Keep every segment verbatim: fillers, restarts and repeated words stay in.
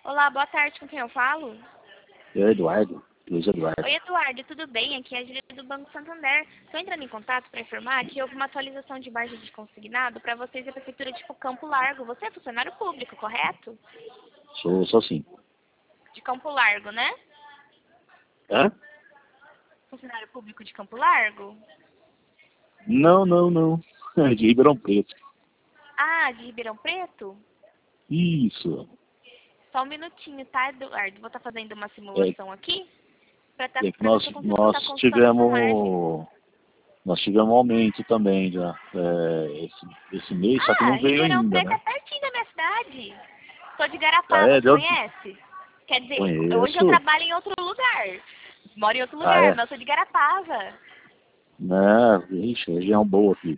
Olá, boa tarde, com quem eu falo? Eu, Eduardo, Luiz Eduardo. Oi, Eduardo, tudo bem? Aqui é a Julia do Banco Santander. Estou entrando em contato para informar que houve uma atualização de margem de consignado para vocês da Prefeitura de Campo Largo. Você é funcionário público, correto? Sou, sou sim. De Campo Largo, né? Hã? Funcionário público de Campo Largo? Não, não, não. É de Ribeirão Preto. Ah, de Ribeirão Preto? Isso. Só um minutinho, tá, Eduardo? Vou estar fazendo uma É, simulação aqui para é que ver nós, se eu consigo nós estar consultando essa margem. tivemos. Nós tivemos um aumento também já. É, esse, esse mês, só que Ah, não veio Ribeirão ainda, Preto é né? pertinho da minha cidade. Sou de Ah, Garapava, é? você Deu... conhece? Quer dizer, hoje eu Conheço. trabalho em outro lugar. Moro em outro Ah, lugar, é? mas eu sou de Garapava. Não, vixe, região boa aqui.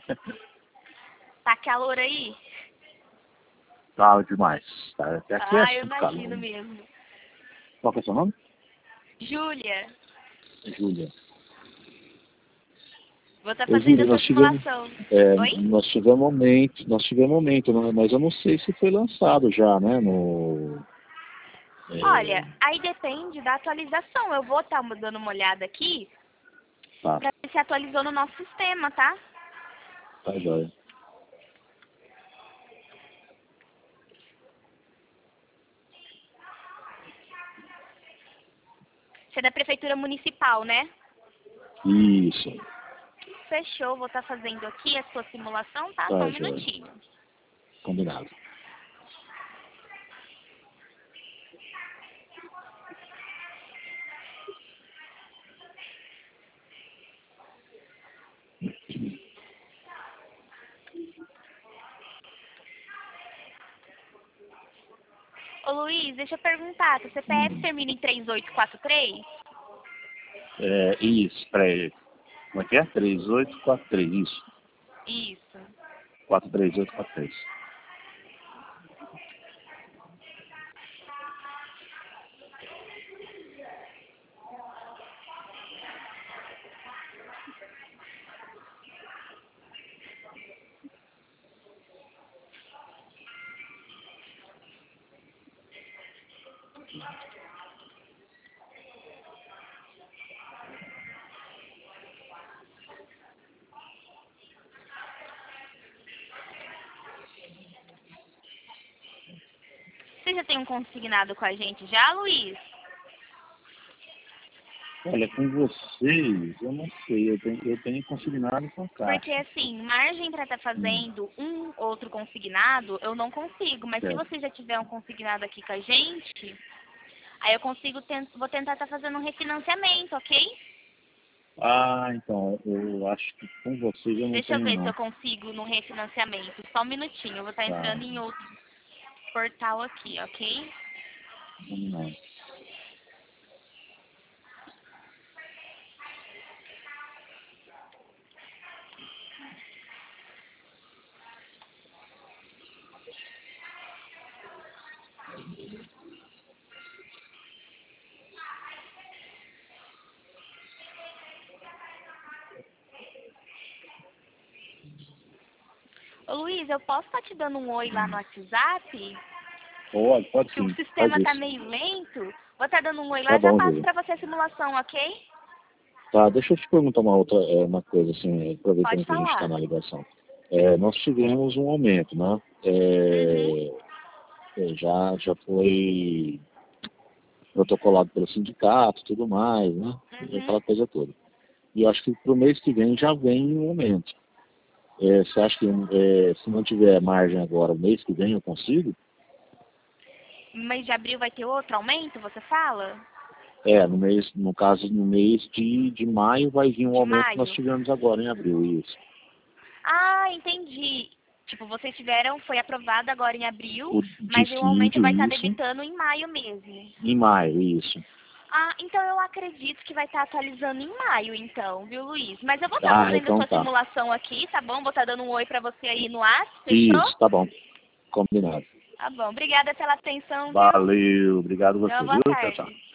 Tá calor aí? Tá demais. Tá, até aqui é Ah, eu super calor. imagino mesmo. Qual que é o seu nome? Júlia, Júlia. vou estar Ô, fazendo Júlia, essa nós tivemos, simulação. é, Oi? nós tivemos aumento, nós tivemos aumento, né? Mas eu não sei se foi lançado já, né? No, é, Olha, aí depende da atualização. Eu vou estar dando uma olhada aqui tá, pra ver se atualizou no nosso sistema, tá? tá jóia. Você é da Prefeitura Municipal, né? Isso, Fechou, vou estar fazendo aqui a sua simulação, tá? Só tá um jóia. minutinho. Combinado. Ô Luiz, deixa eu perguntar, seu C P F Hum, termina em três oito quatro três? É, isso, peraí. Como é que é? três oito quatro três, isso. Isso. quatro três oito quatro três. Você já tem um consignado com a gente já, Luiz? Olha, com vocês, eu não sei, eu tenho, eu tenho consignado com a Porque Caixa. assim, margem para estar Hum, fazendo um outro consignado, eu não consigo. Mas se certo. você já tiver um consignado aqui com a gente, aí eu consigo, tent- vou tentar estar fazendo um refinanciamento, ok? Ah, então, eu acho que com vocês eu não Deixa eu tenho ver se não. eu consigo no refinanciamento. Só um minutinho, eu vou estar Tá, entrando em outro portal aqui, ok? combinado. Ô Luiz, eu posso estar te dando um oi lá no WhatsApp? Pode, pode Que o sim, faz sistema tá isso. meio lento. Vou estar dando um oi lá, Tá já bom, passo Júlia. pra você a simulação, ok? Tá, deixa eu te perguntar uma outra é, uma coisa, assim, Pode aproveitando que a gente está falar. na ligação. É, nós tivemos um aumento, né? Uhum, É, é, já, já foi protocolado pelo sindicato, tudo mais, né? E uhum. aquela coisa toda. E eu acho que para o mês que vem já vem um aumento. É, você acha que é, se não tiver margem agora, o mês que vem eu consigo? Mês de abril vai ter outro aumento, você fala? É, no mês, no caso, no mês de, de maio vai vir um De aumento que nós maio? tivemos agora em abril, isso. Ah, entendi. Tipo, vocês tiveram, foi aprovado agora em abril, O mas o aumento dissídio, vai estar isso, debitando em maio mesmo. em maio, isso. Ah, então eu acredito que vai estar atualizando em maio, então, viu, Luiz? Mas eu vou estar Ah, fazendo a então sua tá. simulação aqui, tá bom? Vou estar dando um oi pra você aí no WhatsApp, fechou? Isso, tá bom. Combinado. Tá bom. Obrigada pela atenção, viu? Valeu, obrigado a Tenha você, uma viu? boa Tchau, tchau. tarde.